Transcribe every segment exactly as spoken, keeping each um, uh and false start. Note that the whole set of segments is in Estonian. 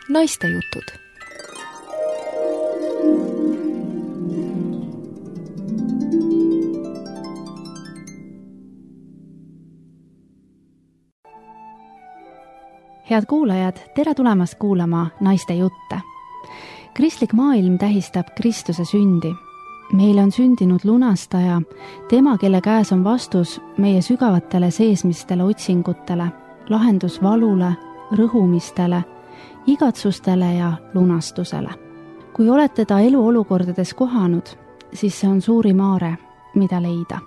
Naistejutud. Head kuulajad, tere tulemast kuulama Naiste jutte. Kristlik maailm tähistab Kristuse sündi. Meile on sündinud lunastaja, tema, kelle käes on vastus meie sügavatele seesmistele otsingutele, lahendus valule, rõhumistele, igatsustele ja lunastusele. Kui olete ta eluolukordades kohanud, siis see on suurim aare, mida leida.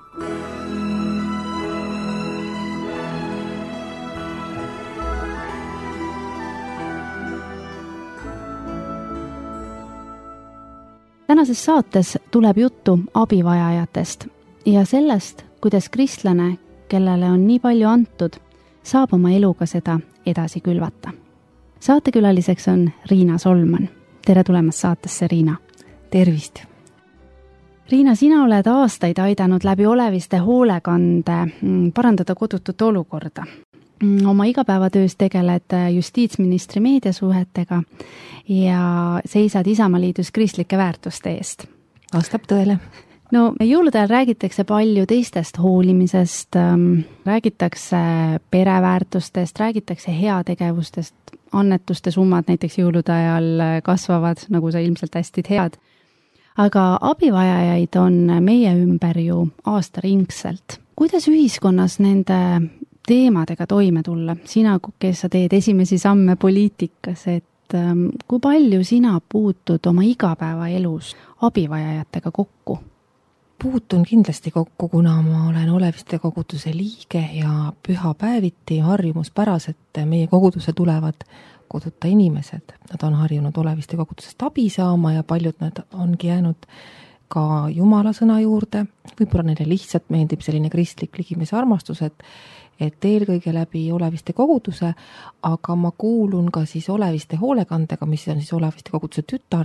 Tänases saates tuleb juttu abivajajatest ja sellest, kuidas kristlane, kellele on nii palju antud, saab oma eluga seda edasi külvata. Saatekülaliseks on Riina Solman. Tere tulemast saatesse, Riina. Tervist. Riina, sina oled aastaid aidanud läbi oleviste hoolekande parandada kodutut olukorda. Oma igapäevatöös tegeled justiitsministri meediasuhetega ja seisad Isamaliidus kristlike väärtuste eest. Vastab tõele. No, jõulude ajal räägitakse palju teistest hoolimisest, räägitakse pereväärtustest, räägitakse heategevustest, annetuste summad näiteks jõulude ajal kasvavad, nagu sa ilmselt hästi tead. Aga abivajajaid on meie ümber ju aastaringselt. Kuidas ühiskonnas nende teemadega toime tulla? Sina, kes sa teed esimesi samme poliitikas, et kui palju sina puutud oma igapäevaelus abivajajatega kokku? Puutun kindlasti kokku, kuna ma olen Oleviste koguduse liige ja pühapäeviti harjumuspäraselt meie kogudusse tulevad koduta inimesed. Nad on harjunud Oleviste kogudusest abi saama ja paljud nad ongi jäänud ka Jumala sõna juurde. Võib-olla neile lihtsalt meeldib selline kristlik ligimise armastus, et et eelkõige läbi Oleviste koguduse, aga ma kuulun ka siis Oleviste hoolekandega, mis on siis Oleviste koguduse tütar,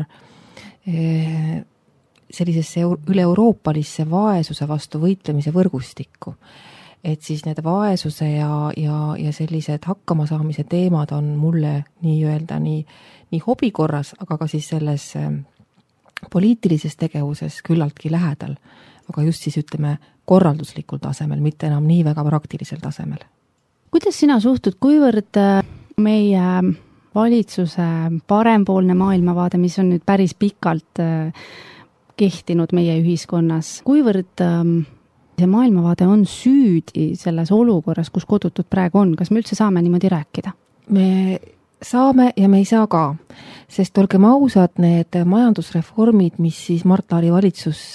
sellisesse üle-euroopalisse vaesuse vastu võitlemise võrgustikku. Et siis need vaesuse ja, ja, ja sellised hakkamasaamise teemad on mulle nii-öelda nii, nii hobikorras, aga ka siis selles poliitilises tegevuses küllaltki lähedal. Aga just siis ütleme korralduslikul tasemel, mitte enam nii väga praktilisel tasemel. Kuidas sina suhtud, kuivõrd meie valitsuse parempoolne maailmavaade, mis on nüüd päris pikalt kehtinud meie ühiskonnas, kuivõrd see maailmavaade on süüdi selles olukorras, kus kodutud praegu on? Kas me üldse saame niimoodi rääkida? Me saame ja me ei saa ka, sest olgem ausad, need majandusreformid, mis siis Mart Laari valitsus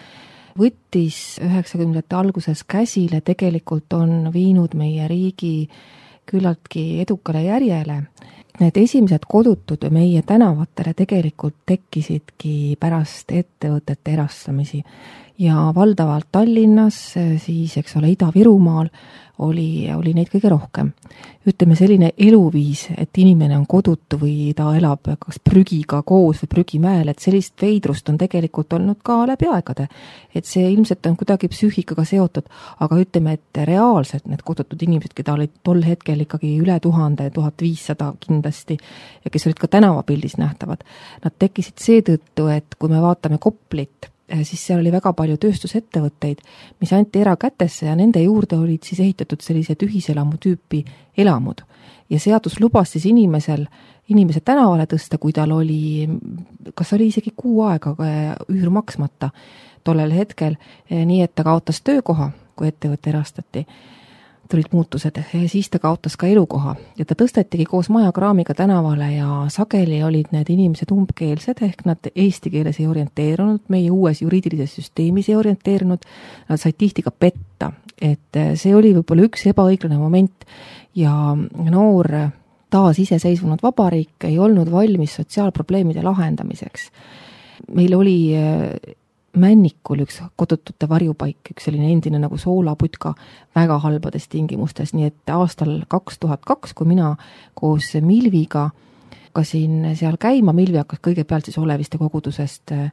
võttis üheksakümnendate alguses käsile, tegelikult on viinud meie riigi küllaltki edukale järjele. Need esimesed kodutud meie tänavatele tegelikult tekkisidki pärast ettevõtete erastamisi ja valdavalt Tallinnas, siis eks ole Ida-Virumaal oli, oli neid kõige rohkem. Ütleme selline eluviis, et inimene on kodutu või ta elab kas prügiga koos või prügimäel, et sellist veidrust on tegelikult olnud ka läbi aegade. Et see ilmselt on kuidagi psüühikaga seotud, aga ütleme, et reaalselt need kodutud inimesed, keda olid tol hetkel ikkagi üle tuhande, tuhat viissada kindlasti ja kes olid ka tänavapildis nähtavad, nad tekkisid seetõttu, et kui me vaatame Koplit, siis seal oli väga palju tööstusettevõtteid, mis anti erakätesse ja nende juurde olid siis ehitatud sellised ühiselamu tüüpi elamud. Ja seadus lubas siis inimesel, inimese tänavale tõsta, kui tal oli, kas oli isegi kuu aega üür maksmata tollel hetkel, nii et ta kaotas töökoha, kui ettevõtte erastati. Tulid muutused ja siis ta kaotas ka elukoha ja ta tõstetigi koos majakraamiga tänavale ja sageli olid need inimesed umbkeelsed ehk nad eesti keeles ei orienteerunud, meie uues juriidilises süsteemis ei orienteerunud, nad said tihti ka petta, et see oli võib-olla üks ebaõiglane moment ja noor taas iseseisvunud vabariik ei olnud valmis sotsiaalprobleemide lahendamiseks. Meil oli Männikul üks kodutute varjupaik, üks selline endine nagu soolaputka väga halbades tingimustes, nii et aastal kaks tuhat kaks, kui mina koos Milviga hakkasin seal käima, Milvi hakkas kõigepealt siis Oleviste kogudusest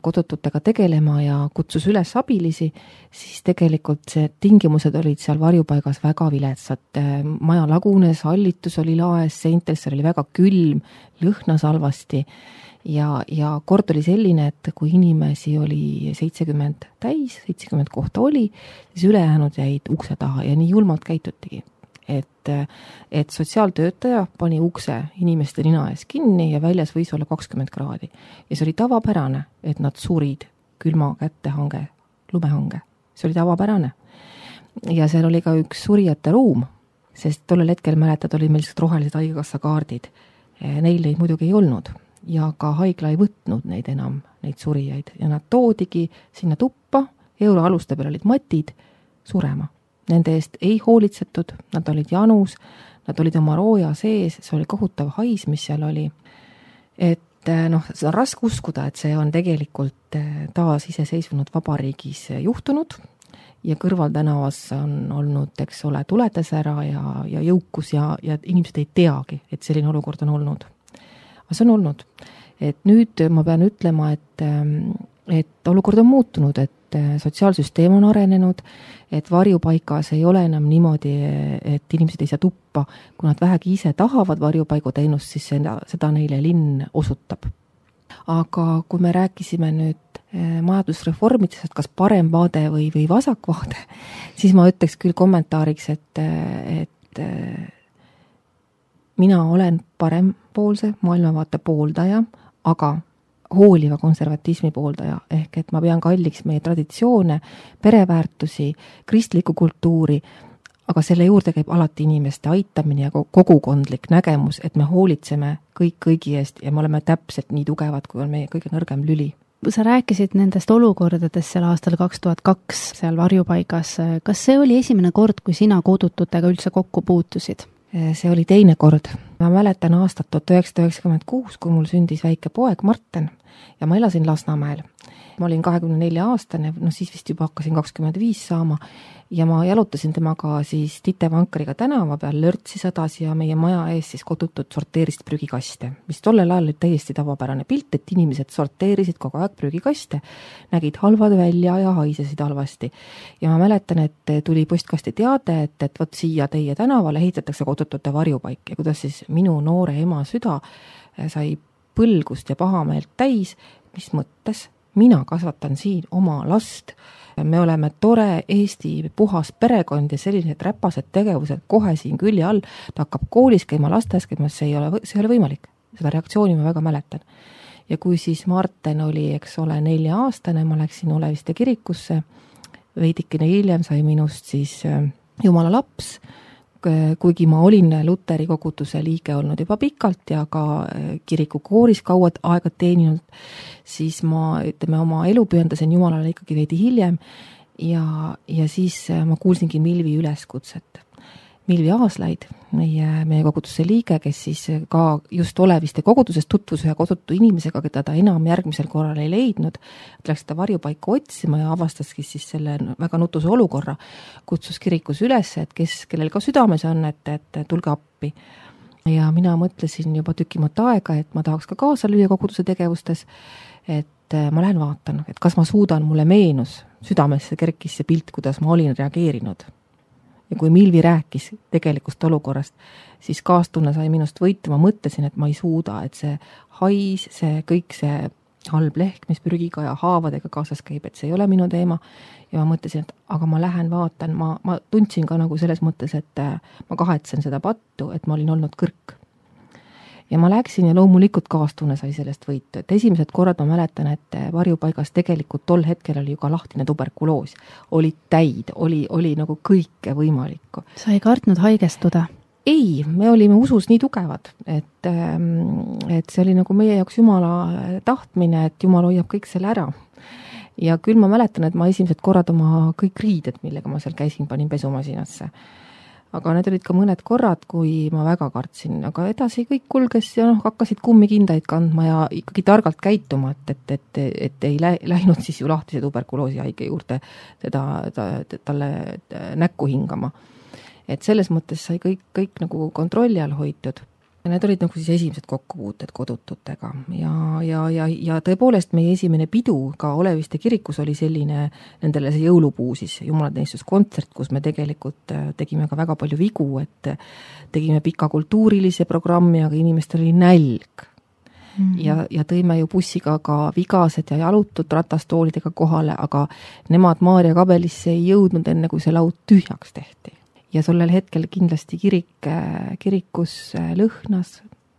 kodututega tegelema ja kutsus üles abilisi, siis tegelikult see tingimused olid seal varjupaigas väga viletsad. Maja lagunes, hallitus oli laes, seintes oli väga külm, lõhnas halvasti ja, ja kord oli selline, et kui inimesi oli seitsekümmend täis, seitsekümmend kohta oli, siis ülejäänud jäid ukse taha ja nii julmalt käitutigi. Et, et sotsiaaltöötaja pani ukse inimeste nina ees kinni ja väljas võis olla kakskümmend kraadi. Ja see oli tavapärane, et nad surid külma kätehange, lumehange. See oli tavapärane. Ja seal oli ka üks surijate ruum, sest tollel hetkel mäletad, oli meil rohelised haigekassa kaardid. Neil neid muidugi ei olnud ja ka haigla ei võtnud neid enam, neid surijaid. Ja nad toodigi sinna tuppa, euro aluste peal olid matid, surema. Nende eest ei hoolitsetud, nad olid janus, nad olid oma rooja sees, see oli kohutav hais, mis seal oli. Et noh, see on raske uskuda, et see on tegelikult taas iseseisvunud vabariigis juhtunud ja kõrvaltänavas on olnud, eks ole, tuletesära ja, ja jõukus ja, ja inimesed ei teagi, et selline olukord on olnud. Aga see on olnud. Et nüüd ma pean ütlema, et, et olukord on muutunud, et sotsiaalsüsteem on arenenud, et varjupaikas ei ole enam niimoodi, et inimesed ei saa tuppa. Kui nad vähegi ise tahavad varjupaigu teenust, siis seda, seda neile linn osutab. Aga kui me rääkisime nüüd majandusreformidest, et kas parem vaade või, või vasak vaade, siis ma ütleks küll kommentaariks, et, et mina olen parempoolse maailmavaate pooldaja, aga hooliva konservatismi pooldaja, ehk et ma pean kalliks meie traditsioone, pereväärtusi, kristlikku kultuuri, aga selle juurde käib alati inimeste aitamine ja kogukondlik nägemus, et me hoolitseme kõik kõigi eest ja me oleme täpselt nii tugevad, kui on meie kõige nõrgem lüli. Sa rääkisid nendest olukordadest seal aastal kaks tuhat kaks seal varjupaigas. Kas see oli esimene kord, kui sina kodututega üldse kokku puutusid? See oli teine kord. Ma mäletan aastat tuhat üheksasada üheksakümmend kuus, kui mul sündis väike poeg Marten ja ma elasin Lasnamäel. Ma olin kahekümne nelja aastane, no siis vist juba hakkasin kakskümmend viis saama ja ma jalutasin temaga siis Tite Vankriga tänava peal, lörtsi sadas ja meie maja ees siis kodutud sorteerisid prügikaste, mis tollel ajal oli täiesti tavapärane pilt, et inimesed sorteerisid kogu aeg prügikaste, nägid halvad välja ja haisesid halvasti. Ja ma mäletan, et tuli postkasti teade, et, et võt siia teie tänavale ehitatakse kodutute varjupaik ja kuidas siis minu noore ema süda sai põlgust ja pahameelt täis, mis mõttes mina kasvatan siin oma last. Me oleme tore Eesti puhas perekond ja sellised räpased tegevused kohe siin külje all. Ta hakkab koolis käima, lasteaias käima, see ei ole, see ei ole võimalik. Seda reaktsiooni ma väga mäletan. Ja kui siis Marten oli, eks ole, nelja aastane, ma läksin Oleviste kirikusse, veidikene hiljem sai minust siis Jumala laps, kuigi ma olin Luteri koguduse liige olnud juba pikalt ja ka kiriku kooris kauad aega teeninud, siis ma, ütleme, oma elu pühendasin Jumalale ikkagi veidi hiljem ja, ja siis ma kuulsingi Milvi üleskutset. Milvi Aaslaid, meie, meie koguduse liige, kes siis ka just Oleviste kogudusest tutvus ühe kodutu inimesega, keda ta enam järgmisel korral ei leidnud, läks ta varjupaiku otsima ja avastaski siis selle väga nutuse olukorra, kutsus kirikus üles, et kes, kellel ka südames on, et, et tulge appi. Ja mina mõtlesin juba tükimat aega, et ma tahaks ka kaasa lüüa koguduse tegevustes, et ma lähen vaatan, et kas ma suudan, mulle meenus, südamesse kerkis see pilt, kuidas ma olin reageerinud. Ja kui Milvi rääkis tegelikust olukorrast, siis kaastunne sai minust võitu, ma mõtlesin, et ma ei suuda, et see hais, see kõik see halb lehk, mis prügiga ja haavadega kaasas käib, et see ei ole minu teema. Ja ma mõtlesin, et aga ma lähen vaatan, ma, ma tundsin ka nagu selles mõttes, et ma kahetsen seda pattu, et ma olin olnud kõrk. Ja ma läksin ja loomulikult kaastunne sai sellest võitu. Et esimesed korrad ma mäletan, et varjupaigas tegelikult tol hetkel oli ju ka lahtine tuberkuloos. Oli täid, oli, oli nagu kõike võimalikku. Sa ei kartnud haigestuda? Ei, me olime usus nii tugevad, et, et see oli nagu meie jaoks Jumala tahtmine, et Jumal hoiab kõik selle ära. Ja küll ma mäletan, et ma esimesed korrad oma kõik riided, millega ma seal käisin, panin pesumasinasse. Aga need olid ka mõned korrad, kui ma väga kartsin, aga edasi kõik kulges ja noh, hakkasid kummikindaid kandma ja ikkagi targalt käituma, et, et, et, et ei läinud siis ju lahtise tuberkuloosi haige juurde teda, ta, talle näkku hingama. Et selles mõttes sai kõik, kõik nagu kontrolli all hoitud. Need olid nagu siis esimesed kokkupuuted kodututega ja, ja, ja, ja tõepoolest meie esimene pidu ka Oleviste kirikus oli selline nendele see jõulupuu siis jumalateenistuskontsert, kus me tegelikult tegime ka väga palju vigu, et tegime pika kultuurilise programmi, aga inimestel oli nälg. Mm-hmm. Ja, ja tõime ju bussiga ka vigased ja jalutud ratastoolidega kohale, aga nemad Maarja kabelisse ei jõudnud enne, kui see laud tühjaks tehti. Ja tollel hetkel kindlasti kirik, kirikus lõhnas,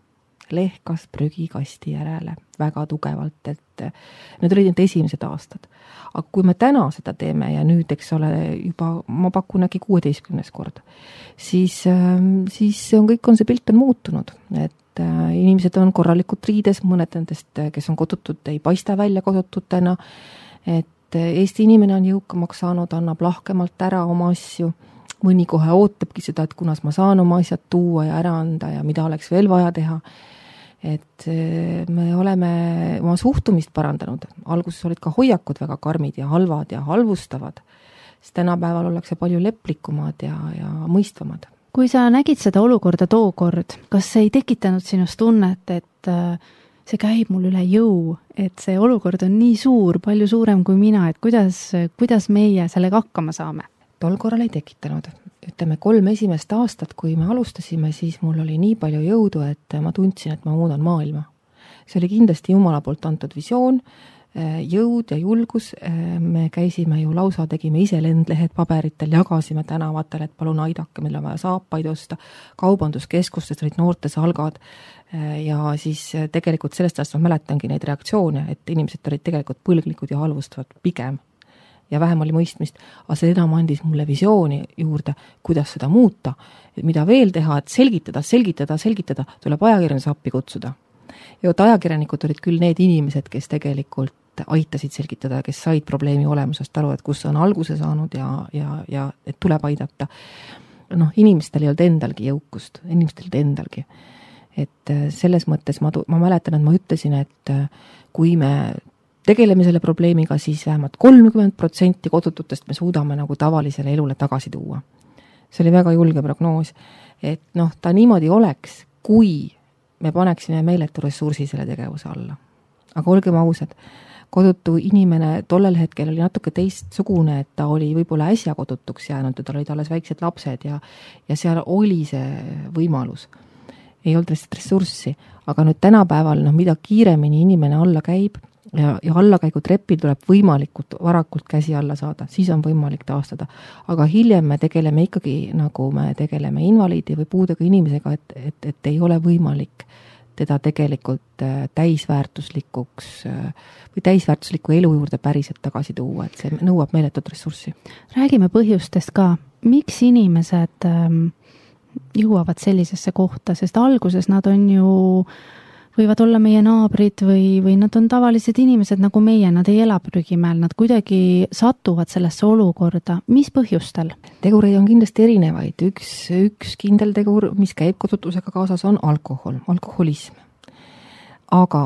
lehkas prügikasti järele väga tugevalt, et need olid need esimesed aastad. Aga kui me täna seda teeme ja nüüd, eks ole, juba ma pakun äkki kuueteistkümnes kord, siis, siis on kõik on see pilt on muutunud, et inimesed on korralikult riides, mõned nendest, kes on kodutud, ei paista välja kodututena, et Eesti inimene on jõukamaks saanud, annab lahkemalt ära oma asju, mõni kohe ootabki seda, et kunas ma saan oma asjad tuua ja ära anda ja mida oleks veel vaja teha. Et me oleme oma suhtumist parandanud. Alguses olid ka hoiakud väga karmid ja halvad ja halvustavad. Siis tänapäeval ollakse palju leplikumad ja, ja mõistvamad. Kui sa nägid seda olukorda tookord, kas see ei tekitanud sinust tunnet, et see käib mul üle jõu, et see olukord on nii suur, palju suurem kui mina, et kuidas, kuidas meie sellega hakkama saame? Tol korral ei tekitanud. Ütleme, kolm esimest aastat, kui me alustasime, siis mul oli nii palju jõudu, et ma tundsin, et ma muudan maailma. See oli kindlasti Jumala poolt antud visioon, jõud ja julgus. Me käisime ju lausa, tegime ise lendlehed paberitel, jagasime tänavatel, et palun aidake, meil on vaja saapaid osta. Kaubanduskeskustes olid noorte salgad ja siis tegelikult sellest ajast ma mäletangi neid reaktsioone, et inimesed olid tegelikult põlglikud ja halvustavad pigem. Ja vähem oli mõistmist, aga see enam andis mulle visiooni juurde, kuidas seda muuta, mida veel teha, et selgitada, selgitada, selgitada, tuleb ajakirjanduse appi kutsuda. Ja et ajakirjanikud olid küll need inimesed, kes tegelikult aitasid selgitada, kes said probleemi olemusest aru, et kus on alguse saanud ja, ja, ja et tuleb aidata. Noh, inimestel ei olnud endalgi jõukust, inimestel ei olnud endalgi. Et selles mõttes ma, ma mäletan, et ma ütlesin, et kui me tegeleme selle probleemiga, siis vähemalt kolmkümmend protsenti kodututest me suudame nagu tavalisele elule tagasi tuua. See oli väga julge prognoos, et noh, ta niimoodi oleks, kui me paneksime meeletu ressursi selle tegevuse alla. Aga olgem ausad, kodutu inimene tollel hetkel oli natuke teistsugune, et ta oli võib-olla äsja kodutuks jäänud, tal olid alles väiksed lapsed ja, ja seal oli see võimalus. Ei olnud ressurssi, aga nüüd tänapäeval, noh, mida kiiremini inimene alla käib, ja, ja allakäigu trepil tuleb võimalikult varakult käsi alla saada, siis on võimalik taastada. Aga hiljem me tegeleme ikkagi, nagu me tegeleme invaliidi või puudega inimesega, et, et, et ei ole võimalik teda tegelikult täisväärtuslikuks või täisväärtusliku elu juurde päriselt tagasi tuua, et see nõuab meeletut ressurssi. Räägime põhjustest ka. Miks inimesed jõuavad sellisesse kohta, sest alguses nad on ju võivad olla meie naabrid või, või nad on tavalised inimesed nagu meie, nad ei ela prügimäel, nad kuidagi satuvad sellesse olukorda. Mis põhjustel? Tegureid on kindlasti erinevaid. Üks, üks kindel tegur, mis käib kodutusega kaasas, on alkohol, alkoholism. Aga,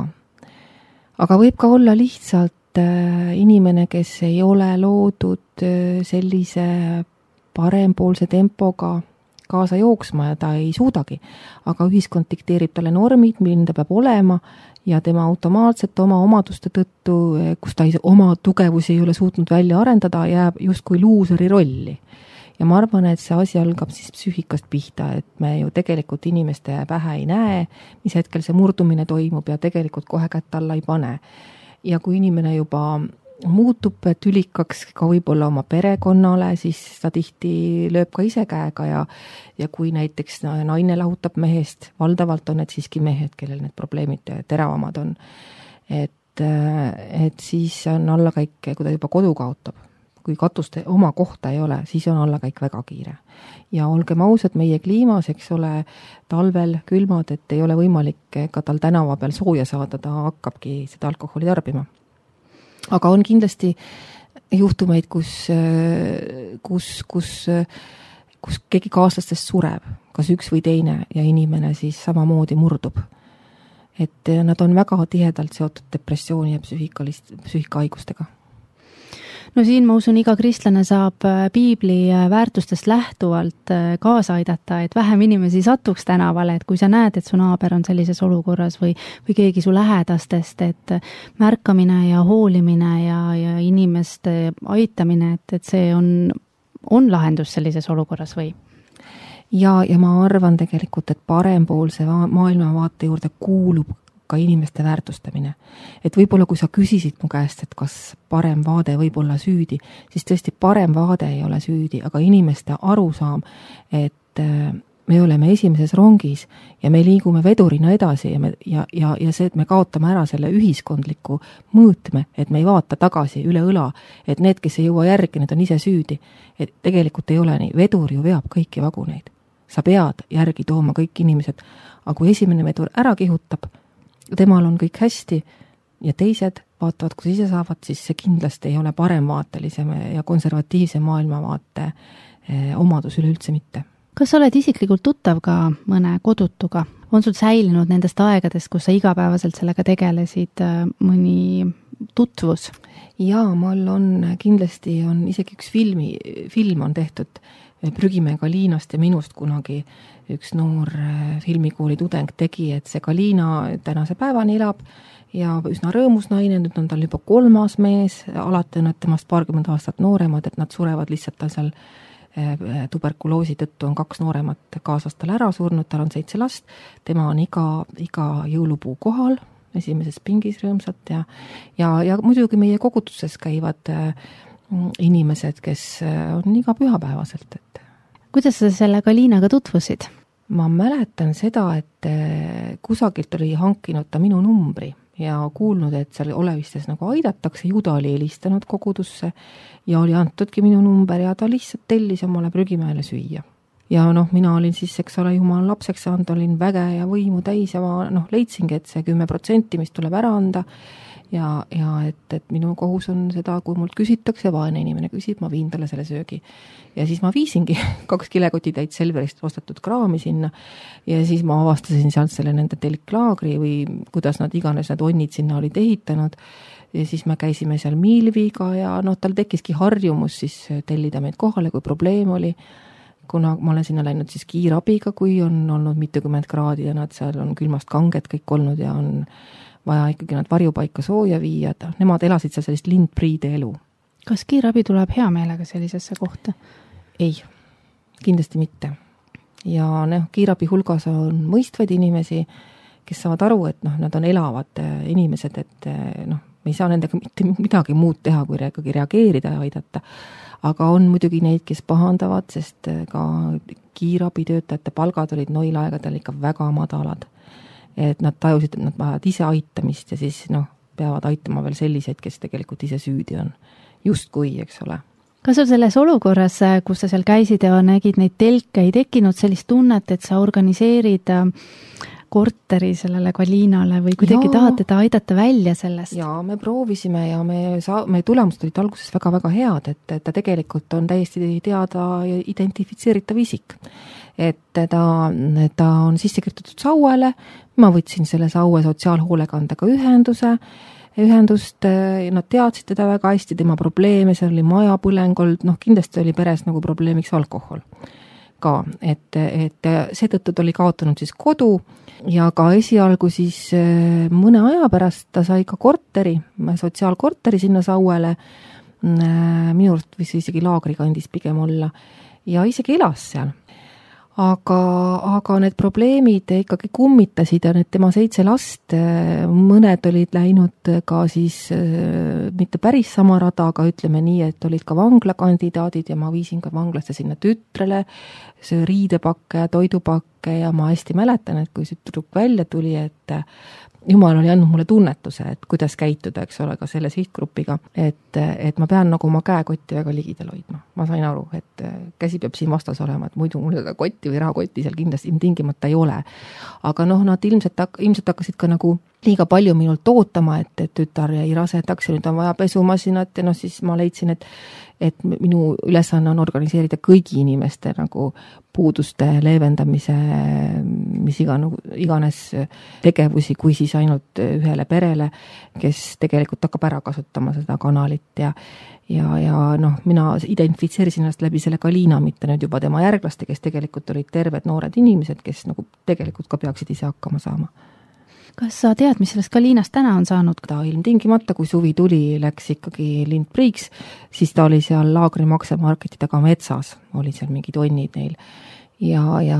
aga võib ka olla lihtsalt äh, inimene, kes ei ole loodud äh, sellise parempoolse tempoga kaasa jooksma ja ta ei suudagi. Aga ühiskond dikteerib talle normid, milline ta peab olema ja tema automaatselt oma omaduste tõttu, kus ta ei, oma tugevusi ei ole suutnud välja arendada, jääb justkui luuseri rolli. Ja ma arvan, et see asi algab siis psüühikast pihta, et me ju tegelikult inimeste pähe ei näe, mis hetkel see murdumine toimub ja tegelikult kohe kätt alla ei pane. Ja kui inimene juba muutub tülikaks ka võib-olla oma perekonnale, siis ta tihti lööb ka ise käega ja, ja kui näiteks naine lahutab mehest, valdavalt on need siiski mehed, kellel need probleemid teravamad on, et, et siis on allakäik, kui ta juba kodu kaotab, kui katust oma kohta ei ole, siis on allakäik väga kiire. Ja olgem ausad, meie kliimas, eks ole, talvel külmad, et ei ole võimalik ka tal tänava peal sooja saada, ta hakkabki seda alkoholi tarbima. Aga on kindlasti juhtumeid, kus, kus, kus, kus keegi kaaslastest sureb, kas üks või teine ja inimene siis samamoodi murdub. Et nad on väga tihedalt seotud depressiooni ja psüühikahaigustega. no siin ma usun, iga kristlane saab piibli väärtustest lähtuvalt kaasa aidata, et vähem inimesi satuks tänavale, et kui sa näed, et su naaber on sellises olukorras või, või keegi su lähedastest, et märkamine ja hoolimine ja, ja inimeste aitamine, et, et see on, on lahendus sellises olukorras või? Ja, ja ma arvan tegelikult, et parempoolse maailmavaate juurde kuulub ka inimeste väärtustamine. Et võib-olla kui sa küsisid mu käest, et kas parem vaade võib olla süüdi, siis tõesti parem vaade ei ole süüdi, aga inimeste arusaam, et me oleme esimeses rongis ja me liigume vedurina edasi ja, me, ja, ja, ja see, et me kaotame ära selle ühiskondliku mõõtme, et me ei vaata tagasi üle õla, et need, kes ei jõua järgi, need on ise süüdi. Et tegelikult ei ole nii, vedur ju veab kõiki vaguneid. Sa pead järgi tooma kõik inimesed, aga kui esimene vedur ära kihutab, temal on kõik hästi ja teised vaatavad, kus ise saavad, siis see kindlasti ei ole paremvaatelisem ja konservatiivse maailmavaate omadus üleüldse mitte. Kas sa oled isiklikult tuttav ka mõne kodutuga? On sul säilinud nendest aegadest, kus sa igapäevaselt sellega tegelesid, mõni tutvus? Jaa, mul on kindlasti on isegi üks filmi, film on tehtud Prügimäe Galiinast ja minust kunagi üks noor filmikooli tudeng tegi, et see Galiina tänase päevani elab ja üsna rõõmus naine, nüüd on tal juba kolmas mees, alati on nad temast paarkümmend aastat nooremad, et nad surevad lihtsalt tal seal tuberkuloosi tõttu on kaks nooremat kaasast tal ära surnud, tal on seitse last, tema on iga, iga jõulupuu kohal, esimeses pingis rõõmsalt ja, ja, ja muidugi meie kogutuses käivad inimesed, kes on iga pühapäevaselt. Et kuidas sa selle Galiinaga tutvusid? Ma mäletan seda, et kusagilt oli hankinud ta minu numbri ja kuulnud, et seal olevistes nagu aidatakse, ju ta oli helistanud kogudusse ja oli antudki minu number ja ta lihtsalt tellis omale Prügimäele süüa. Ja noh, mina olin siis, eks ole, jumal lapseks saanud, olin väge ja võimu täis ja ma noh, leidsingi, et see kümme protsenti, mis tuleb ära anda ja, ja et, et minu kohus on seda, kui mult küsitakse, vaene inimene küsib, ma viin talle selle söögi. Ja siis ma viisingi kaks kilekotitäit Selverist ostetud kraami sinna ja siis ma avastasin sealt selle nende telklaagri või kuidas nad iganes need onnid sinna olid ehitanud ja siis me käisime seal Miilviga ja noh, tal tekkiski harjumus siis tellida meid kohale, kui probleem oli, kuna ma olen sinna läinud siis kiirabiga, kui on olnud mitukümmend kraadi ja nad seal on külmast kanged kõik olnud ja on vaja ikkagi nad varjupaika sooja viia, et nemad elasid seal sellist lindpriide elu. Kas kiirabi tuleb hea meelega sellisesse kohta? Ei, kindlasti mitte. Ja noh, kiirabi hulgas on mõistvaid inimesi, kes saavad aru, et noh, nad on elavad inimesed, et noh, me ei saa nendega mitte midagi muud teha, kui ikkagi reageerida ja aidata. Aga on muidugi neid, kes pahandavad, sest ka kiirabitöötajate palgad olid noil aegadel ikka väga madalad. Et nad tajusid, et nad vajavad ise aitamist ja siis noh, peavad aitama veel selliseid, kes tegelikult ise süüdi on. Just kui, eks ole. Kas sul selles olukorras, kus sa seal käisid ja nägid neid telke, ei tekkinud sellist tunnet, et sa organiseerid korteri sellele Galiinale või kuidagi tahad teda aidata välja sellest? Jaa, me proovisime ja me, sa, me tulemused olid alguses väga-väga head, et ta tegelikult on täiesti teada ja identifitseeritav isik. Et ta, ta on sisse kirjutatud sauele, ma võtsin selle saue sotsiaalhoolekandega ühenduse, ühendust, nad teadsid teda väga hästi, tema probleeme, seal oli majapõleng olnud, noh kindlasti oli peres nagu probleemiks alkohol ka, et, et seetõttu ta oli kaotanud siis kodu ja ka esialgu siis mõne aja pärast ta sai ka korteri, sotsiaalkorteri sinna sauele, minu arust võis isegi laagrikandis pigem olla ja isegi elas seal. Aga, aga need probleemid ikkagi kummitasid ja need tema seitse last, mõned olid läinud ka siis mitte päris sama rada, aga ütleme nii, et olid ka vanglakandidaadid ja ma viisin ka vanglasse sinna tütrele, see riidepakke ja toidupakke ja ma hästi mäletan, et kui see tüdruk välja tuli, et Jumal oli andnud mulle tunnetuse, et kuidas käituda, eks ole, ka selle sihtgrupiga, et, et ma pean nagu oma käekotti väga ligidal hoidma. Ma sain aru, et käsi peab siin vastas olema, et muidu mul seda kotti või rahakotti seal kindlasti tingimata ei ole. Aga noh, nad ilmselt, ilmselt hakkasid ka nagu liiga palju minult ootama, et, et tütar jäi rasedaks ja nüüd on vaja pesumasinat ja noh, siis ma leidsin, et et minu ülesanne on organiseerida kõigi inimeste nagu puuduste leevendamise, mis iga, iganes tegevusi, kui siis ainult ühele perele, kes tegelikult hakkab ära kasutama seda kanalit ja ja, ja noh, mina identifitseerisin ennast läbi selle Kalina, mitte nüüd juba tema järglaste, kes tegelikult olid terved noored inimesed, kes nagu tegelikult ka peaksid ise hakkama saama. Kas sa tead, mis sellest Kalinast täna on saanud? Ta ilmtingimata, kui suvi tuli, läks ikkagi Lindpriiks, siis ta oli seal Laagri maksemarketi taga metsas, oli seal mingi tonnid neil. Ja, ja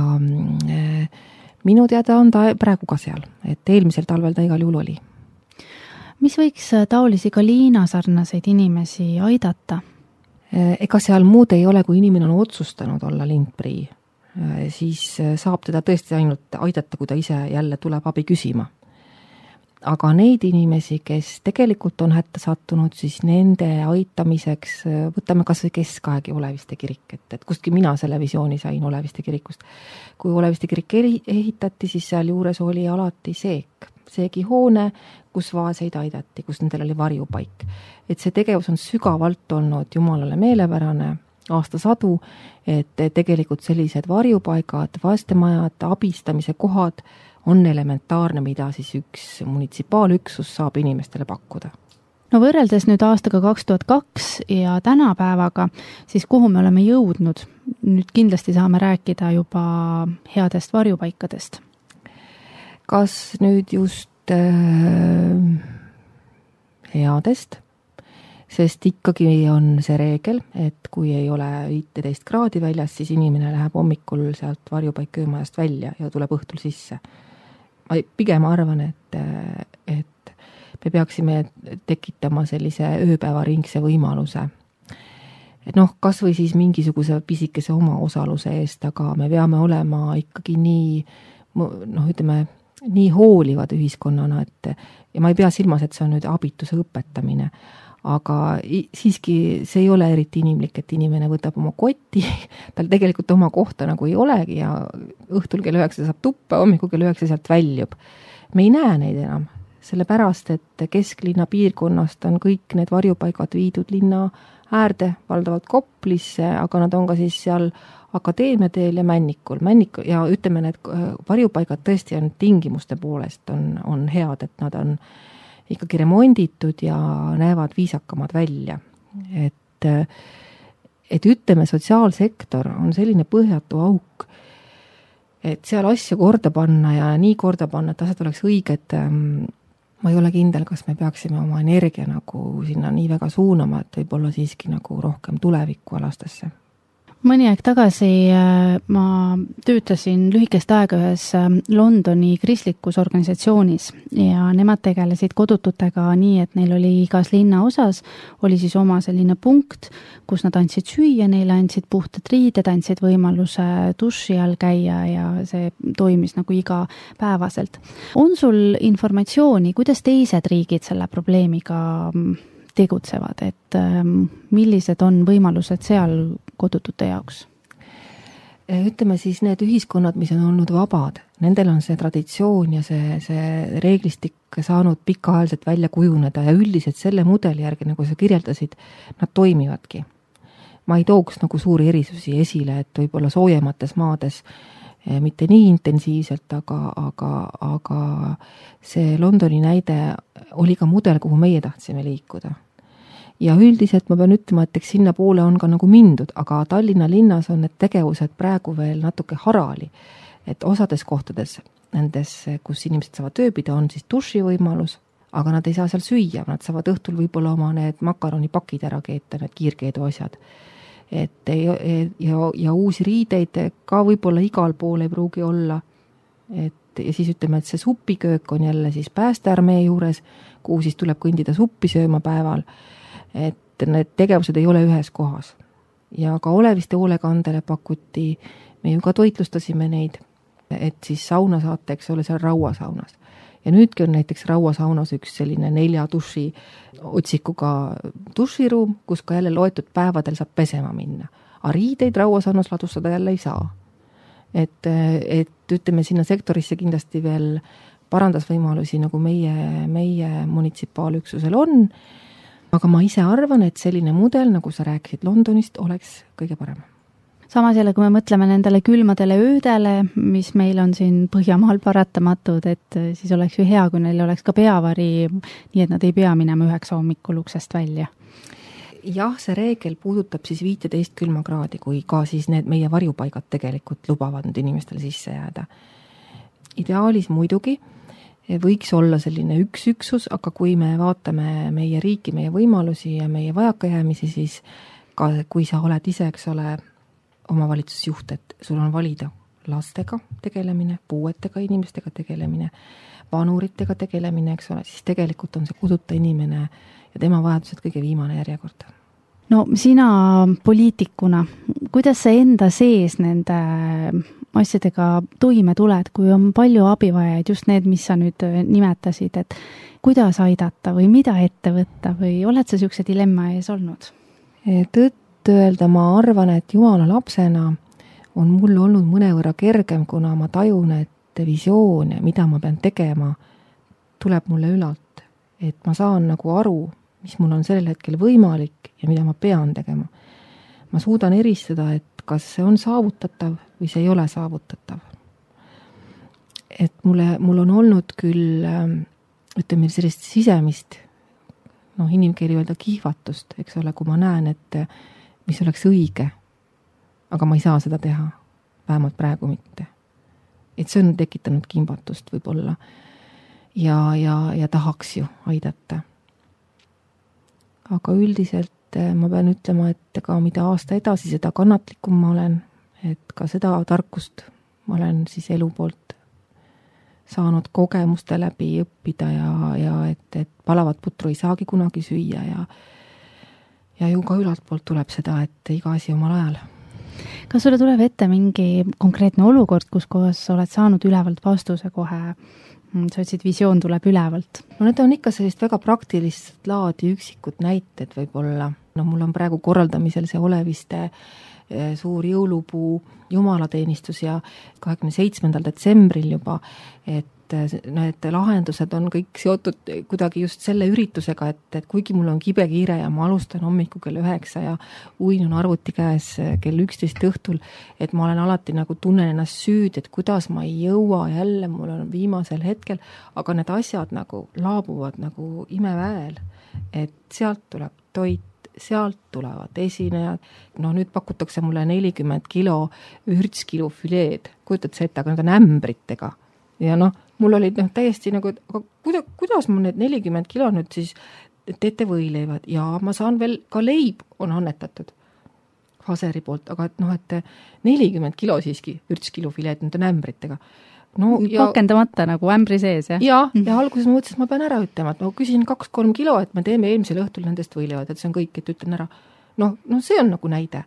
minu teada on ta praegu ka seal, et eelmisel talvel ta igal juhul oli. Mis võiks taolisi Kalina sarnaseid inimesi aidata? Ega seal muud ei ole, kui inimene on otsustanud olla Lindprii, siis saab teda tõesti ainult aidata, kui ta ise jälle tuleb abi küsima. Aga neid inimesi, kes tegelikult on hätta sattunud, siis nende aitamiseks võtame kas või keskaegi Oleviste kirik, et, et kustki mina selle visiooni sain Oleviste kirikust. Kui Oleviste kirik ehitati, siis seal juures oli alati seek, seegihoone, kus vaaseid aidati, kus nendel oli varjupaik. Et see tegevus on sügavalt olnud Jumalale meelepärane aastasadu, et tegelikult sellised varjupaigad, vastemajad, abistamise kohad on elementaarne, mida siis üks munitsipaalüksus saab inimestele pakkuda. No võrreldes nüüd aastaga kaks tuhat kaks ja tänapäevaga, siis kuhu me oleme jõudnud? Nüüd kindlasti saame rääkida juba headest varjupaikadest. Kas nüüd just äh, headest? Sest ikkagi on see reegel, et kui ei ole viiteist kraadi väljas, siis inimene läheb hommikul sealt varjupaikköömajast välja ja tuleb õhtul sisse. Ma pigem arvan, et, et me peaksime tekitama sellise ööpäevaringse võimaluse. Et noh, kas või siis mingisuguse pisikese oma osaluse eest, aga me peame olema ikkagi nii, noh, ütleme, nii hoolivad ühiskonnana, et ja ma ei pea silmas, et see on nüüd abituse õpetamine, aga siiski see ei ole eriti inimlik, et inimene võtab oma kotti, tal tegelikult oma kohta nagu ei olegi ja õhtul kell üheksa saab tuppa, hommikul kell üheksa sealt väljub. Me ei näe neid enam, sellepärast, et kesklinna piirkonnast on kõik need varjupaigad viidud linna äärde, valdavalt Koplisse, aga nad on ka siis seal Akadeemiateel ja Männikul. Männikul ja ütleme, need varjupaigad tõesti on tingimuste poolest on, on head, et nad on ikkagi remonditud ja näevad viisakamad välja. Et, et ütleme, sotsiaalsektor on selline põhjatu auk, et seal asju korda panna ja nii korda panna, et asjad oleks õiged. Ma ei ole kindel, kas me peaksime oma energia nagu sinna nii väga suunama, et võib-olla siiski nagu rohkem tuleviku alastesse. Mõni aeg tagasi ma töötasin lühikest aega ühes Londoni kristlikus organisatsioonis ja nemad tegelesid kodututega nii, et neil oli igas linna osas oli siis oma selline punkt, kus nad andsid süüa, neile andsid puhtad riided, andsid võimaluse duši all käia ja see toimis nagu iga päevaselt. On sul informatsiooni, kuidas teised riigid selle probleemiga tegutsevad, et millised on võimalused seal kodutute jaoks? Ütleme siis need ühiskonnad, mis on olnud vabad, nendel on see traditsioon ja see, see reeglistik saanud pikaajaliselt välja kujuneda ja üldiselt selle mudeli järgi, nagu sa kirjeldasid, nad toimivadki. Ma ei tooks nagu suuri erisusi esile, et võib-olla soojemates maades mitte nii intensiivselt, aga, aga, aga see Londoni näide oli ka mudel, kuhu meie tahtsime liikuda. Ja üldiselt ma pean ütlema, et eks sinna poole on ka nagu mindud, aga Tallinna linnas on need tegevused praegu veel natuke harali. Et osades kohtades, nendes, kus inimesed saavad ööbida, on siis duši võimalus, aga nad ei saa seal süüa, nad saavad õhtul võib-olla oma need makaronipakid ära keeta, need kiirkeedu asjad. Et ja, ja uusi riideid ka võib-olla igal pool ei pruugi olla. Et, ja siis ütleme, et see supiköök on jälle siis päästearmee juures, kuhu siis tuleb kõndida suppi sööma päeval. Et need tegevused ei ole ühes kohas. Ja ka Oleviste hoolekandele pakuti, me ju ka toitlustasime neid, et siis sauna saate, eks ole, seal rauasaunas. Ja nüüdki on näiteks rauasaunas üks selline nelja duši otsikuga duširuum, kus ka jälle loetud päevadel saab pesema minna. A riideid rauasaunas ladustada jälle ei saa. Et, et ütleme, sinna sektorisse kindlasti veel parandusvõimalusi, nagu meie, meie munitsipaalüksusel on, aga ma ise arvan, et selline mudel, nagu sa rääkisid Londonist, oleks kõige parem. Samas jälle, kui me mõtleme nendele külmadele öödele, mis meil on siin Põhjamaal paratamatud, et siis oleks ju hea, kui neil oleks ka peavari, nii et nad ei pea minema üheksa hommikul uksest välja. Jah, see reegel puudutab siis viiteist külmakraadi, kui ka siis need meie varjupaigad tegelikult lubavad nüüd inimestele sisse jääda. Ideaalis muidugi võiks olla selline üks üksus, aga kui me vaatame meie riiki, meie võimalusi ja meie vajakajäämisi, siis ka kui sa oled ise, eks ole, omavalitsusjuht, et sul on valida lastega tegelemine, puuetega inimestega tegelemine, vanuritega tegelemine, eks ole, siis tegelikult on see koduta inimene ja tema vajadused kõige viimane järjekord. No sina poliitikuna, kuidas sa enda sees nende asjadega toime tuled, kui on palju abivajajaid, just need, mis sa nüüd nimetasid, et kuidas aidata või mida ette võtta või oled sa siukse dilemma ees olnud? Tõtt öelda, ma arvan, et Jumala lapsena on mul olnud mõnevõrra kergem, kuna ma tajun, et visioon, mida ma pean tegema, tuleb mulle ülalt. Et ma saan nagu aru, mis mul on sellel hetkel võimalik ja mida ma pean tegema. Ma suudan eristada, et kas see on saavutatav või see ei ole saavutatav. Et mulle, mul on olnud küll, ütleme, sellist sisemist, noh, inimkeeli öelda kihvatust, eks ole, kui ma näen, et mis oleks õige, aga ma ei saa seda teha, vähemalt praegu mitte. Et see on tekitanud kimbatust võib-olla ja, ja, ja tahaks ju aidata. Aga üldiselt ma pean ütlema, et ka mida aasta edasi, seda kannatlikum ma olen, et ka seda tarkust ma olen siis elu poolt saanud kogemuste läbi õppida ja, ja et, et palavat putru ei saagi kunagi süüa ja ja ju ka ülalt poolt tuleb seda, et iga asi omal ajal. Kas sulle tuleb ette mingi konkreetne olukord, kus kohas oled saanud ülevalt vastuse kohe, sa ütlesid, visioon tuleb ülevalt? No need on ikka sellist väga praktilist laadi üksikud näited võib-olla. No mul on praegu korraldamisel see Oleviste suur jõulupuu jumalateenistus ja kahekümne seitsmendal detsembril juba, et need lahendused on kõik seotud kuidagi just selle üritusega, et, et kuigi mul on kibe kiire ja ma alustan hommiku kell üheksa ja uin on arvuti käes kell üksteist õhtul, et ma olen alati nagu tunnen ennast süüd, et kuidas ma ei jõua jälle, mul on viimasel hetkel, aga need asjad nagu laabuvad nagu imeväel, et sealt tuleb toit, sealt tulevad esinejad, no nüüd pakutakse mulle nelikümmend kilo ürtskilu füleed, kujutad see ette, aga need on ämbritega ja noh, mul olid noh, täiesti nagu, aga kuida, kuidas ma need nelikümmend kilo nüüd siis teete võileivad ja ma saan veel ka leib on annetatud Haseri poolt, aga et noh, et nelikümmend kilo siiski ürtskilu fileed, need on ämbritega. No, ja, pakendamata nagu ämbri sees, jah? Ja, ja alguses ma mõtlesin, et ma pean ära ütlema, et ma küsin kaks-kolm kilo, et me teeme eelmisel õhtul nendest võileivad, et see on kõik, et ütlen ära. No, no see on nagu näide.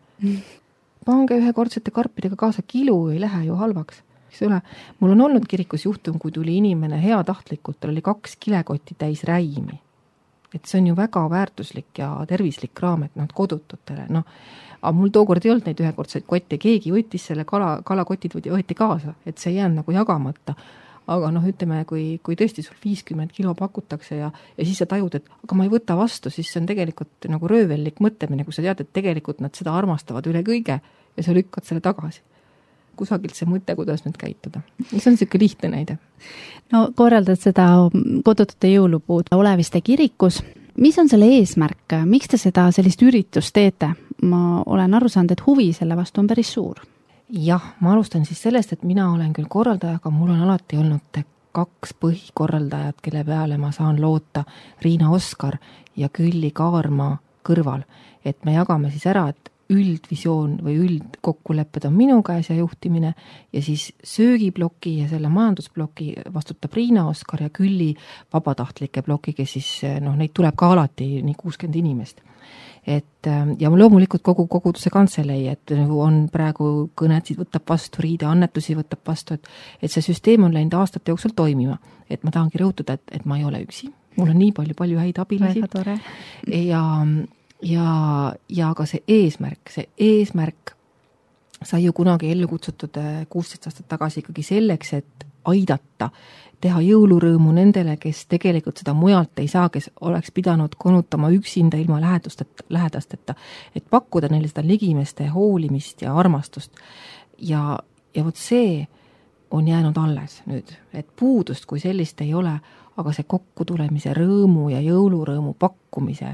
Pange ühekordsete karpidega kaasa, kilo ei lähe ju halvaks. Mul on olnud kirikus juhtum, kui tuli inimene heatahtlikult, tal oli kaks kilekotti täis räimi. Et see on ju väga väärtuslik ja tervislik raam, et nad kodututele. No, aga mul tookord ei olnud neid ühekordseid kotte, keegi võttis selle kala, kalakotid võeti kaasa, et see ei jäänud nagu jagamata. Aga noh, ütleme, kui, kui tõesti sul viiskümmend kilo pakutakse ja, ja siis sa tajud, et aga ma ei võta vastu, siis see on tegelikult nagu röövellik mõtlemine, kui sa tead, et tegelikult nad seda armastavad üle kõige ja sa lükkad selle tagasi. Kusagilt see mõte, kuidas nüüd käituda. See on selline lihtne näide. No korraldad seda kodutute jõulupuud Oleviste kirikus. Mis on selle eesmärk? Miks te seda sellist üritust teete? Ma olen aru saanud, et huvi selle vastu on päris suur. Jah, ma alustan siis sellest, et mina olen küll korraldaja, aga mul on alati olnud kaks põhikorraldajat, kelle peale ma saan loota, Riina Oskar ja Külli Kaarma kõrval. Et me jagame siis ära, et üldvisioon või üldkokkulepped on minu käes ja juhtimine ja siis söögibloki ja selle majandusbloki vastutab Riina Oskar ja Külli vabatahtlike bloki, kes siis, noh, neid tuleb ka alati nii kuuskümmend inimest. Et, ja loomulikult kogu koguduse kantselei, et on praegu kõnetsid võtab vastu, riide annetusi võtab vastu, et, et see süsteem on läinud aastate jooksul toimima. Et ma tahangi rõhutada, et, et ma ei ole üksi. Mul on nii palju, palju häid abilasi. Väga tore. Ja, ja, ja ka see eesmärk, see eesmärk sai ju kunagi ellu kutsutud kuusteist aastat tagasi ikkagi selleks, et aidata, teha jõulurõõmu nendele, kes tegelikult seda mujalt ei saa, kes oleks pidanud konutama üksinda ilma lähedusteta, lähedasteta, et pakkuda neile seda ligimeste hoolimist ja armastust. Ja, ja vot see on jäänud alles nüüd, et puudust kui sellist ei ole, aga see kokkutulemise rõõmu ja jõulurõõmu pakkumise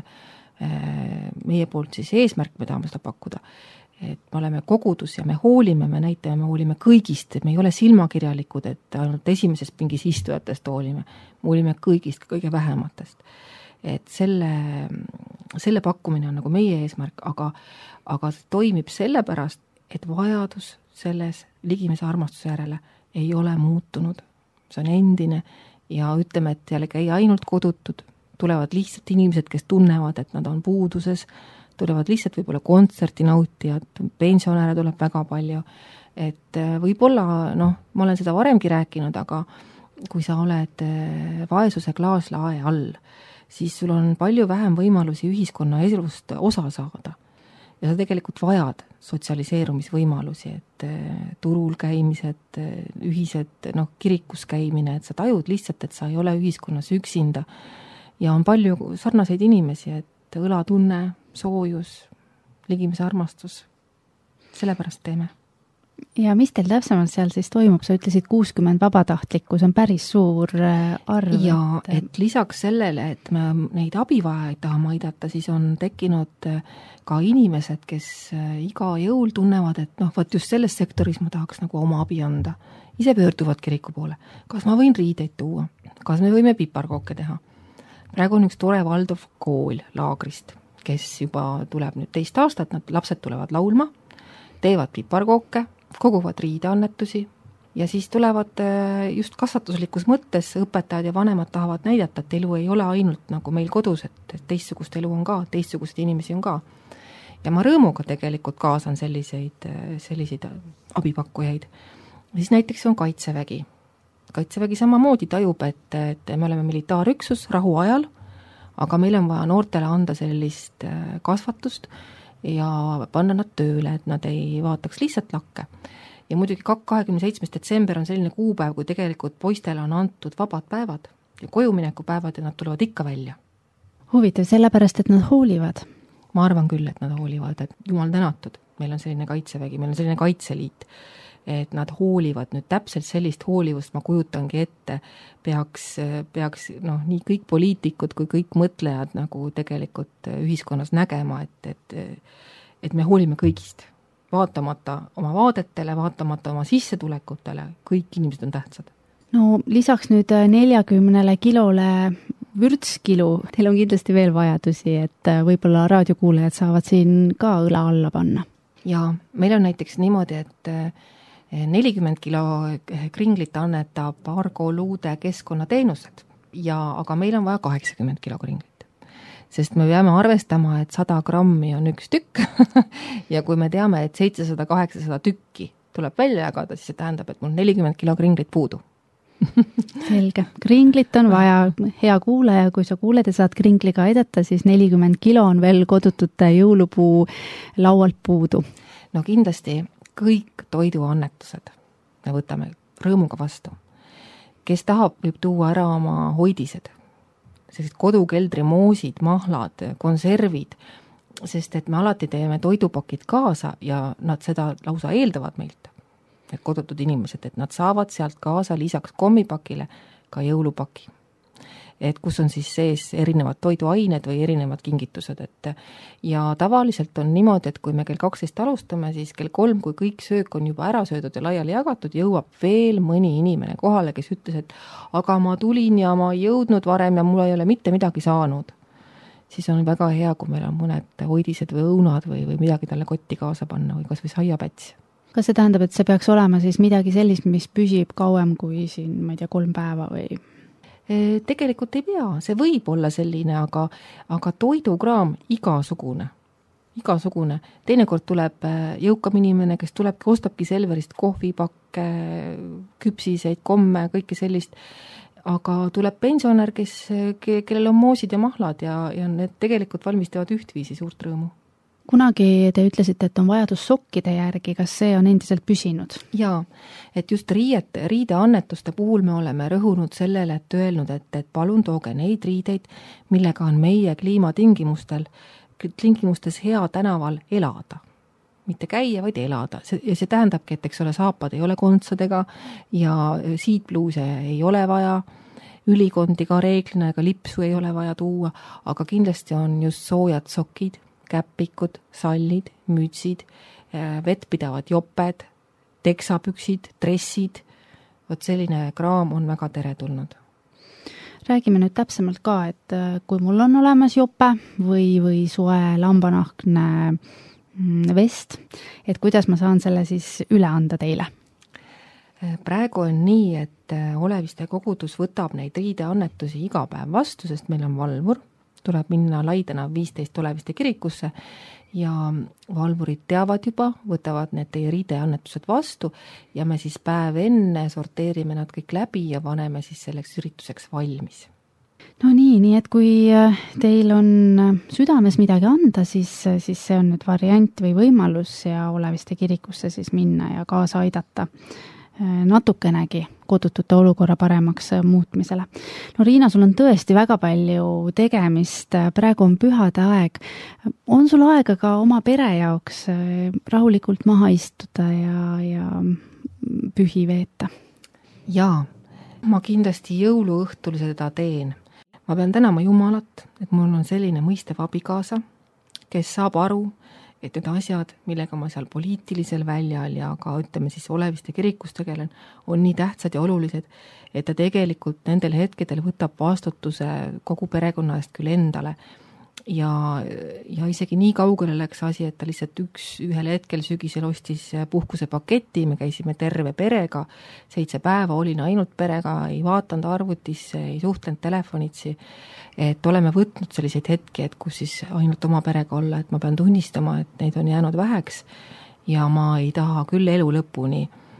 meie poolt siis eesmärk, me tahame seda pakkuda, et me oleme kogudus ja me hoolime, me näitame, me hoolime kõigist, et me ei ole silmakirjalikud, et ainult esimesest pingis istujatest hoolime, me hoolime kõigist, kõige vähematest. Et selle, selle pakkumine on nagu meie eesmärk, aga, aga see toimib sellepärast, et vajadus selles ligimese armastuse järele ei ole muutunud. See on endine ja ütleme, et jällegi ei ainult kodutud, tulevad lihtsalt inimesed, kes tunnevad, et nad on puuduses, tulevad lihtsalt võib-olla kontserti nautijad, pensionäre tuleb väga palju, et võib-olla, noh, ma olen seda varemgi rääkinud, aga kui sa oled vaesuse klaaslae all, siis sul on palju vähem võimalusi ühiskonna elust osa saada. Ja sa tegelikult vajad sotsialiseerumisvõimalusi, et turul käimised, ühised, noh, kirikus käimine, et sa tajud lihtsalt, et sa ei ole ühiskonnas üksinda. Ja on palju sarnaseid inimesi, et õlatunne, soojus, ligimise armastus, sellepärast teeme. Ja mis teil täpsemalt seal siis toimub? Sa ütlesid kuuskümmend vabatahtlikku, see on päris suur arv. Ja et lisaks sellele, et me neid abivajajaid tahame aidata, siis on tekkinud ka inimesed, kes iga jõul tunnevad, et noh, võt just selles sektoris ma tahaks nagu oma abi anda. Ise pöörduvad kiriku poole. Kas ma võin riideid tuua? Kas me võime piparkooke teha? Praegu on üks tore Valdov kool Laagrist, kes juba tuleb nüüd teist aastat, nad lapsed tulevad laulma, teevad piparkooke, koguvad riideannetusi ja siis tulevad just kasvatuslikus mõttes õpetajad ja vanemad tahavad näidata, et elu ei ole ainult nagu meil kodus, et teistsugust elu on ka, teistsugust inimesi on ka. Ja ma rõõmuga tegelikult kaasan selliseid, selliseid abipakkujaid. Siis näiteks on Kaitsevägi. Kaitsevägi samamoodi tajub, et, et me oleme militaarüksus rahu ajal, aga meil on vaja noortele anda sellist kasvatust ja panna nad tööle, et nad ei vaataks lihtsalt lakke. Ja muidugi kahekümne seitsmes detsember on selline kuupäev, kui tegelikult poistele on antud vabad päevad ja kojumineku päevad ja nad tulevad ikka välja. Huvitav, sellepärast, et nad hoolivad? Ma arvan küll, et nad hoolivad, et jumal tänatud. Meil on selline Kaitsevägi, meil on selline Kaitseliit, et nad hoolivad nüüd täpselt sellist hoolivust, ma kujutangi ette, peaks, peaks noh, nii kõik poliitikud kui kõik mõtlejad nagu tegelikult ühiskonnas nägema, et, et, et me hoolime kõigist. Vaatamata oma vaadetele, vaatamata oma sissetulekutele, kõik inimesed on tähtsad. No lisaks nüüd neljakümnele kilole vürtskilu, teil on kindlasti veel vajadusi, et võib-olla raadiokuulajad saavad siin ka õla alla panna. Ja meil on näiteks niimoodi, et nelikümmend kilo kringlit annetab Argo Luude keskkonnateenused, ja, aga meil on vaja kaheksakümmend kilo kringlit. Sest me peame arvestama, et sada grammi on üks tükk ja kui me teame, et seitsesada kaheksasada tükki tuleb välja jagada, siis see tähendab, et mul nelikümmend kilo kringlit puudu. Selge. Kringlit on vaja, hea kuulaja, kui sa kuuled ja saad kringliga aidata, siis nelikümmend kilo on veel kodutute jõulupuu laualt puudu. No kindlasti kõik toiduannetused me võtame rõõmuga vastu. Kes tahab, võib tuua ära oma hoidised, sellised kodukeldri moosid, mahlad, konservid, sest et me alati teeme toidupakid kaasa ja nad seda lausa eeldavad meilt, et kodutud inimesed, et nad saavad sealt kaasa lisaks kommipakile ka jõulupaki. Et kus on siis sees erinevad toiduained või erinevad kingitused. Et ja tavaliselt on niimoodi, et kui me kell kaksteist alustame, siis kell kolm, kui kõik söök on juba ära söödud ja laiali jagatud, jõuab veel mõni inimene kohale, kes ütles, et aga ma tulin ja ma ei jõudnud varem ja mul ei ole mitte midagi saanud. Siis on väga hea, kui meil on mõned hoidised või õunad või, või midagi talle kotti kaasa panna või kas või saiapäts. Kas see tähendab, et see peaks olema siis midagi sellist, mis püsib kauem kui siin, ma ei tea, kolm päeva või? Tegelikult ei pea, see võib olla selline, aga, aga toidukraam igasugune, igasugune. Teinekord tuleb jõukam inimene, kes tulebki, ostabki Selverist kohvipakke, küpsiseid, komme, kõike sellist, aga tuleb pensionär, kes, kellel on moosid ja mahlad ja, ja need tegelikult valmistavad ühtviisi suurt rõõmu. kunagi te ütlesite, et on vajadus sokkide järgi, kas see on endiselt püsinud? Jaa, et just riiete, riideannetuste puhul me oleme rõhunud sellele, et öelnud, et, et palun tooge neid riideid, millega on meie kliimatingimustel, tingimustes hea tänaval elada. Mitte käia, vaid elada. Ja see tähendabki, et eks ole, saapad ei ole kontsadega ja siitbluuse ei ole vaja, ülikondi ka reeglina ega lipsu ei ole vaja tuua, aga kindlasti on just soojad sokid, käppikud, sallid, mütsid, vettpidavad joped, teksapüksid, dressid, vot selline kraam on väga teretulnud. Räägime nüüd täpsemalt ka, et kui mul on olemas jope või, või soe lambanahkne vest, et kuidas ma saan selle siis üle anda teile? Praegu on nii, et Oleviste kogudus võtab neid riideannetusi iga päev vastu, sest meil on valvur, tuleb minna Laidena viisteist Oleviste kirikusse ja valvurid teavad juba, võtavad need teie riideannetused vastu ja me siis päev enne sorteerime nad kõik läbi ja paneme siis selleks ürituseks valmis. No nii, nii et kui teil on südames midagi anda, siis, siis see on nüüd variant või võimalus ja Oleviste kirikusse siis minna ja kaasa aidata natukenegi kodutute olukorra paremaks muutmisele. No Riina, sul on tõesti väga palju tegemist, praegu on pühade aeg. On sul aega ka oma pere jaoks rahulikult maha istuda ja, ja pühi veeta? Jaa, ma kindlasti jõuluõhtul seda teen. Ma pean tänama Jumalat, et mul on selline mõistev abikaasa, kes saab aru, et need asjad, millega ma seal poliitilisel väljal ja ka ütleme siis Oleviste kirikus tegelen, on nii tähtsad ja olulised, et ta tegelikult nendel hetkedel võtab vastutuse kogu perekonna eest küll endale. Ja, ja isegi nii kaugele läks asi, et ta lihtsalt üks ühel hetkel sügisel ostis puhkuse paketi, me käisime terve perega, seitse päeva olin ainult perega, ei vaatanud arvutisse, ei suhtlenud telefonitsi, et oleme võtnud selliseid hetki, et kus siis ainult oma perega olla, et ma pean tunnistama, et neid on jäänud väheks ja ma ei taha küll elu lõpuni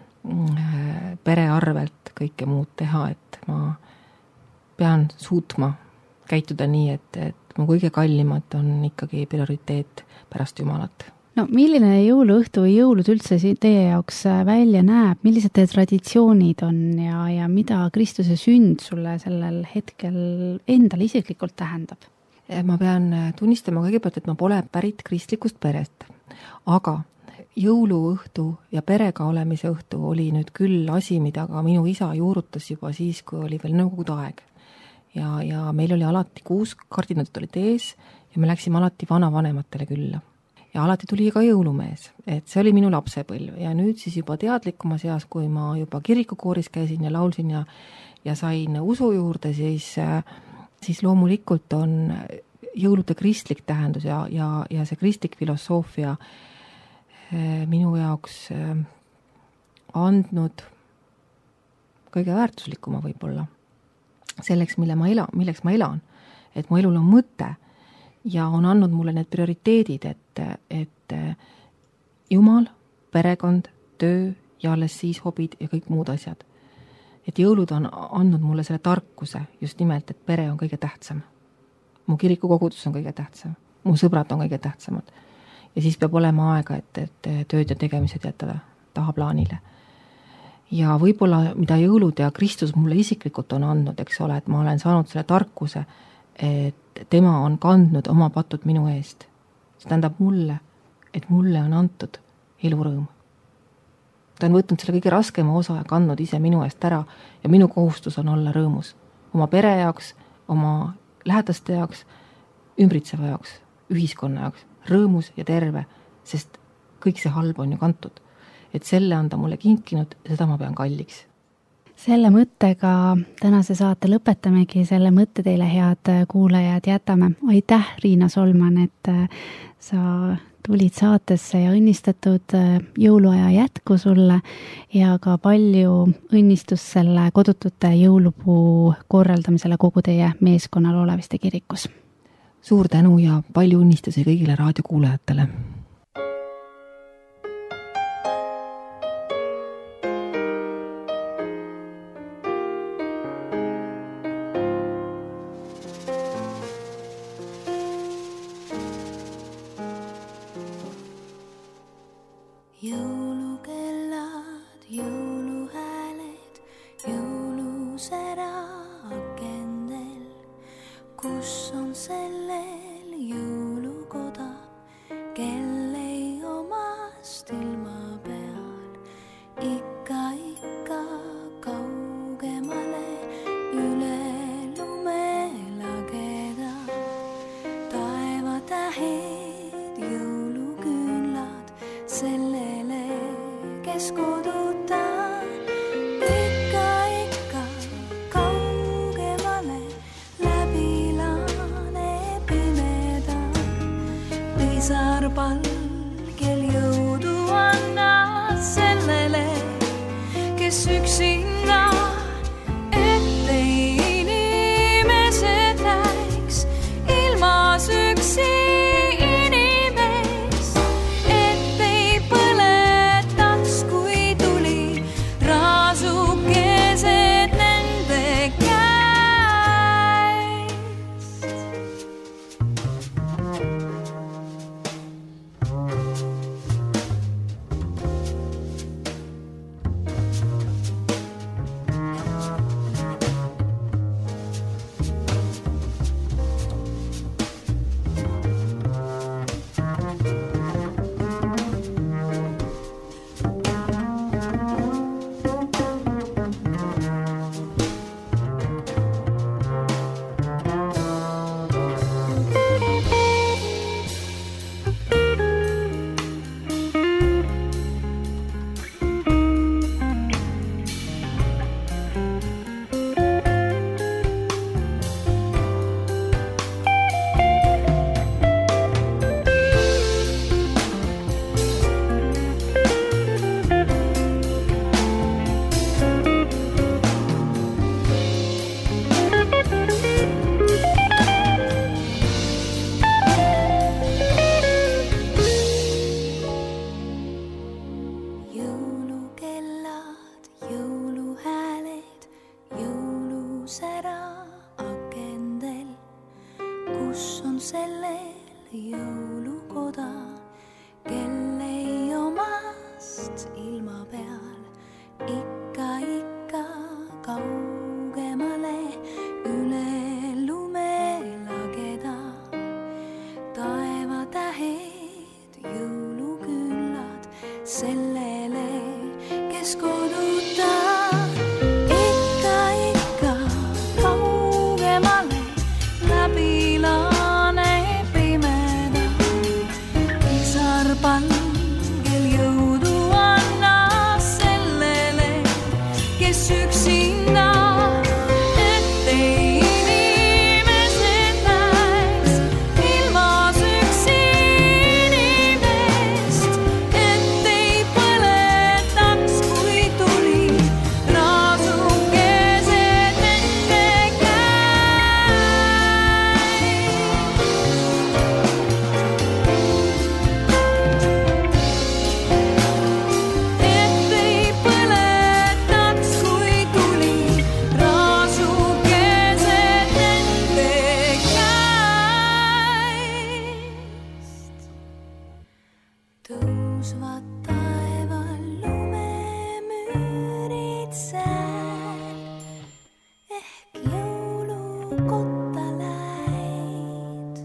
pere arvelt kõike muud teha, et ma pean suutma käituda nii, et, et mu kõige kallimad on ikkagi prioriteet pärast Jumalat. No milline jõuluõhtu või jõulud üldse teie jaoks välja näeb, millised teie traditsioonid on ja, ja mida Kristuse sünd sulle sellel hetkel endal isiklikult tähendab? Ma pean tunnistama kõigepealt, et ma pole pärit kristlikust perest, aga jõuluõhtu ja perega olemise õhtu oli nüüd küll asi, mida ka minu isa juurutas juba siis, kui oli veel nõukogude aeg. Ja, ja meil oli alati kuus kardinad olid ees ja me läksime alati vanavanematele külla. Ja alati tuli ka jõulumees, et see oli minu lapsepõlv ja nüüd siis juba teadlikumas eas, kui ma juba kirikukooris käisin ja laulsin ja, ja sain usu juurde, siis, siis loomulikult on jõulude kristlik tähendus ja, ja, ja see kristlik filosoofia minu jaoks andnud kõige väärtuslikuma võib-olla. Selleks, mille ma elan, milleks ma elan, et mu elul on mõte ja on andnud mulle need prioriteedid, et, et Jumal, perekond, töö ja alles siis hobid ja kõik muud asjad. Et jõulud on andnud mulle selle tarkuse just nimelt, et pere on kõige tähtsam. Mu kirikukogudus on kõige tähtsam, mu sõbrad on kõige tähtsamad. Ja siis peab olema aega, et, et tööd ja tegemised jätta taha plaanile. Ja võib-olla, mida jõulud ja Kristus mulle isiklikult on andnud, eks ole, et ma olen saanud selle tarkuse, et tema on kandnud oma patud minu eest. See tähendab mulle, et mulle on antud elurõõm. Ta on võtnud selle kõige raskema osa ja kandnud ise minu eest ära ja minu kohustus on olla rõõmus. Oma pere jaoks, oma lähedaste jaoks, ümbritseva jaoks, ühiskonna jaoks, rõõmus ja terve, sest kõik see halb on ju kantud. Et selle on ta mulle kinkinud ja seda ma pean kalliks. Selle mõttega tänase saate lõpetamegi, selle mõtte teile head kuulajad jätame. Aitäh, Riina Solman, et sa tulid saatesse ja õnnistatud jõuluaja jätku sulle ja ka palju õnnistust selle kodutute jõulupuu korraldamisele kogu teie meeskonnal Oleviste kirikus. Suur tänu ja palju õnnistusi kõigile raadiokuulajatele. ikka, ikka kaugemale üle lume lageda. Taevatähed, jõuluküünlad sellele, kes koduta. Ikka, ikka kaugemale läbi laane pimeda. Pisarpalgel jõudu anna sellele, kes üksinda, ettei inimesed läiks ilmas üksi inimest, ettei põletaks, kui tuli raasukesed nende käest. Jõulukellad, jõuluhääled, jõulusära akendel. Kus on sellel jõulukoda, kel ei omast ilma peal? Ikka, ikka kaugemale üle lume lageda. Taevatähed, jõuluküünlad sellele, kes koduta. Ikka, ikka kaugemale läbi laane pimeda. Pisarpalgel jõudu anna sellele, kes üksinda, ettei inimesed läiks ilmas üksi inimest, ettei põletaks, kui tuli raasukesed nende ettei põletaks, kui tuli raasukesed nende käest. Tõusvad taeval lumemüürid sääl, ehk jõulukotta läid.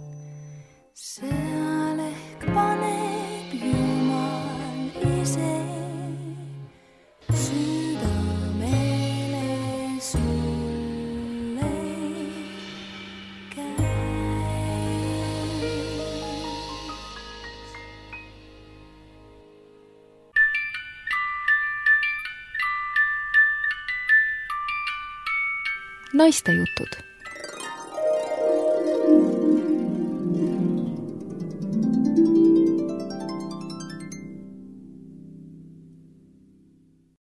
Seal ehk paneb Jumal ise südamele sulle käes. Naistejutud